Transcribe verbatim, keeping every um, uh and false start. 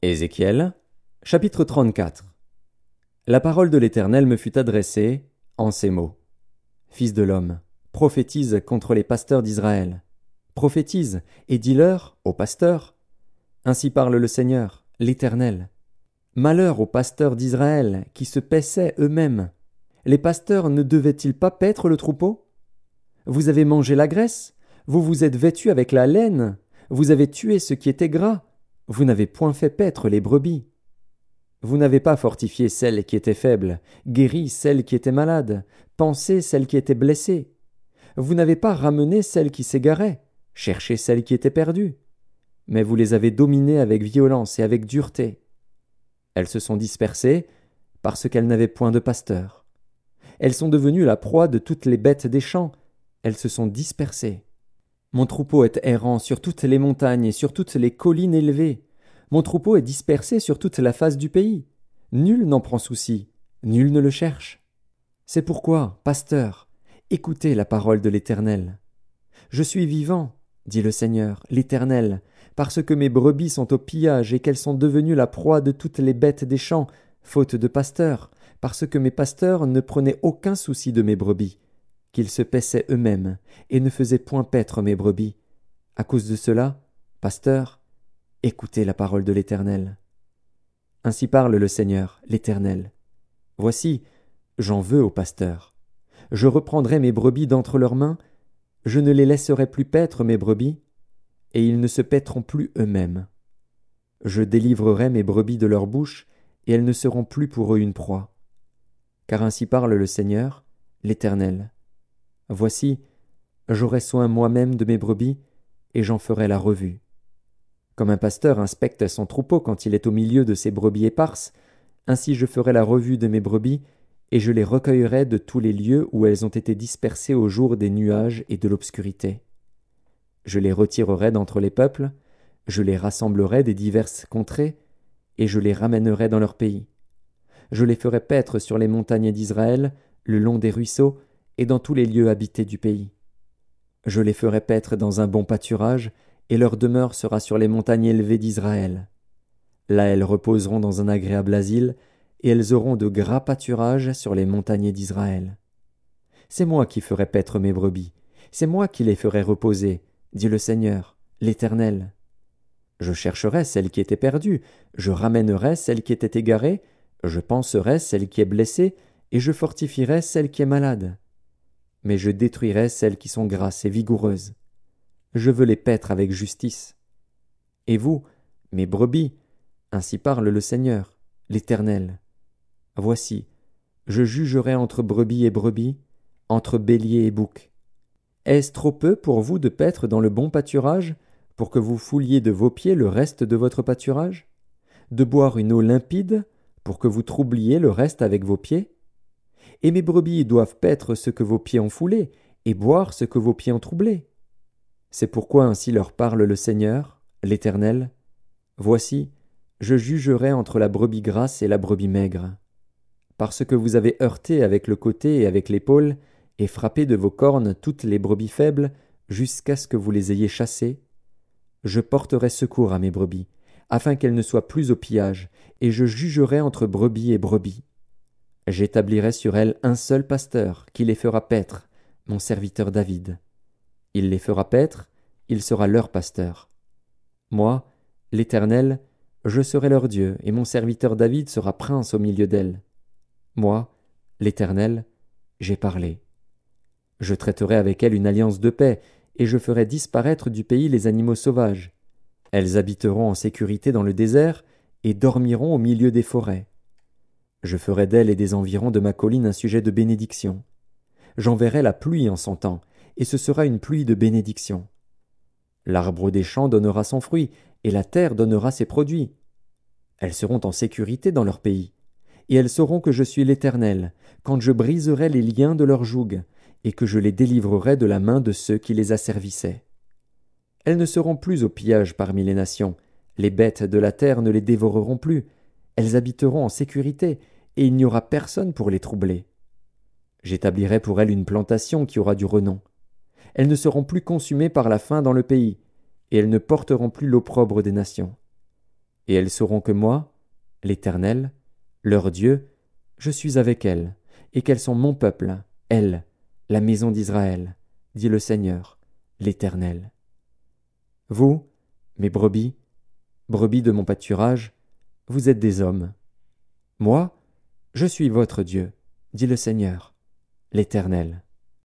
Ézéchiel, chapitre trente-quatre. La parole de l'Éternel me fut adressée en ces mots. Fils de l'homme, prophétise contre les pasteurs d'Israël. Prophétise et dis-leur, aux pasteurs, ainsi parle le Seigneur, l'Éternel. Malheur aux pasteurs d'Israël qui se paissaient eux-mêmes. Les pasteurs ne devaient-ils pas paître le troupeau? Vous avez mangé la graisse, vous vous êtes vêtus avec la laine, vous avez tué ce qui était gras, vous n'avez point fait paître les brebis. Vous n'avez pas fortifié celles qui étaient faibles, guéri celles qui étaient malades, pansé celles qui étaient blessées. Vous n'avez pas ramené celles qui s'égaraient, cherché celles qui étaient perdues. Mais vous les avez dominées avec violence et avec dureté. Elles se sont dispersées parce qu'elles n'avaient point de pasteur. Elles sont devenues la proie de toutes les bêtes des champs, elles se sont dispersées. Mon troupeau est errant sur toutes les montagnes et sur toutes les collines élevées. Mon troupeau est dispersé sur toute la face du pays. Nul n'en prend souci, nul ne le cherche. C'est pourquoi, pasteurs, écoutez la parole de l'Éternel. Je suis vivant, dit le Seigneur, l'Éternel, parce que mes brebis sont au pillage et qu'elles sont devenues la proie de toutes les bêtes des champs, faute de pasteurs, parce que mes pasteurs ne prenaient aucun souci de mes brebis, qu'ils se paissaient eux-mêmes et ne faisaient point paître mes brebis. À cause de cela, pasteurs, écoutez la parole de l'Éternel. Ainsi parle le Seigneur, l'Éternel. Voici, j'en veux aux pasteurs. Je reprendrai mes brebis d'entre leurs mains, je ne les laisserai plus paître mes brebis, et ils ne se paîtront plus eux-mêmes. Je délivrerai mes brebis de leur bouche, et elles ne seront plus pour eux une proie. Car ainsi parle le Seigneur, l'Éternel. Voici, j'aurai soin moi-même de mes brebis, et j'en ferai la revue. Comme un pasteur inspecte son troupeau quand il est au milieu de ses brebis éparses, ainsi je ferai la revue de mes brebis, et je les recueillerai de tous les lieux où elles ont été dispersées au jour des nuages et de l'obscurité. Je les retirerai d'entre les peuples, je les rassemblerai des diverses contrées, et je les ramènerai dans leur pays. Je les ferai paître sur les montagnes d'Israël, le long des ruisseaux, et dans tous les lieux habités du pays. Je les ferai paître dans un bon pâturage, et leur demeure sera sur les montagnes élevées d'Israël. Là elles reposeront dans un agréable asile, et elles auront de gras pâturages sur les montagnes d'Israël. C'est moi qui ferai paître mes brebis, c'est moi qui les ferai reposer, dit le Seigneur, l'Éternel. Je chercherai celle qui était perdue, je ramènerai celle qui était égarée, je panserai celle qui est blessée, et je fortifierai celle qui est malade. Mais je détruirai celles qui sont grasses et vigoureuses. Je veux les paître avec justice. Et vous, mes brebis, ainsi parle le Seigneur, l'Éternel. Voici, je jugerai entre brebis et brebis, entre bélier et bouc. Est-ce trop peu pour vous de paître dans le bon pâturage, pour que vous fouliez de vos pieds le reste de votre pâturage? De boire une eau limpide, pour que vous troubliez le reste avec vos pieds? Et mes brebis doivent paître ce que vos pieds ont foulé, et boire ce que vos pieds ont troublé. C'est pourquoi ainsi leur parle le Seigneur, l'Éternel. Voici, je jugerai entre la brebis grasse et la brebis maigre. Parce que vous avez heurté avec le côté et avec l'épaule, et frappé de vos cornes toutes les brebis faibles, jusqu'à ce que vous les ayez chassées, je porterai secours à mes brebis, afin qu'elles ne soient plus au pillage, et je jugerai entre brebis et brebis. J'établirai sur elles un seul pasteur, qui les fera paître, mon serviteur David. Il les fera paître, il sera leur pasteur. Moi, l'Éternel, je serai leur Dieu, et mon serviteur David sera prince au milieu d'elles. Moi, l'Éternel, j'ai parlé. Je traiterai avec elles une alliance de paix, et je ferai disparaître du pays les animaux sauvages. Elles habiteront en sécurité dans le désert, et dormiront au milieu des forêts. Je ferai d'elles et des environs de ma colline un sujet de bénédiction. J'enverrai la pluie en son temps, et ce sera une pluie de bénédiction. L'arbre des champs donnera son fruit, et la terre donnera ses produits. Elles seront en sécurité dans leur pays, et elles sauront que je suis l'Éternel, quand je briserai les liens de leur joug, et que je les délivrerai de la main de ceux qui les asservissaient. Elles ne seront plus au pillage parmi les nations, les bêtes de la terre ne les dévoreront plus, elles habiteront en sécurité, et il n'y aura personne pour les troubler. J'établirai pour elles une plantation qui aura du renom. Elles ne seront plus consumées par la faim dans le pays, et elles ne porteront plus l'opprobre des nations. Et elles sauront que moi, l'Éternel, leur Dieu, je suis avec elles, et qu'elles sont mon peuple, elles, la maison d'Israël, dit le Seigneur, l'Éternel. Vous, mes brebis, brebis de mon pâturage, vous êtes des hommes. Moi, je suis votre Dieu, dit le Seigneur, l'Éternel.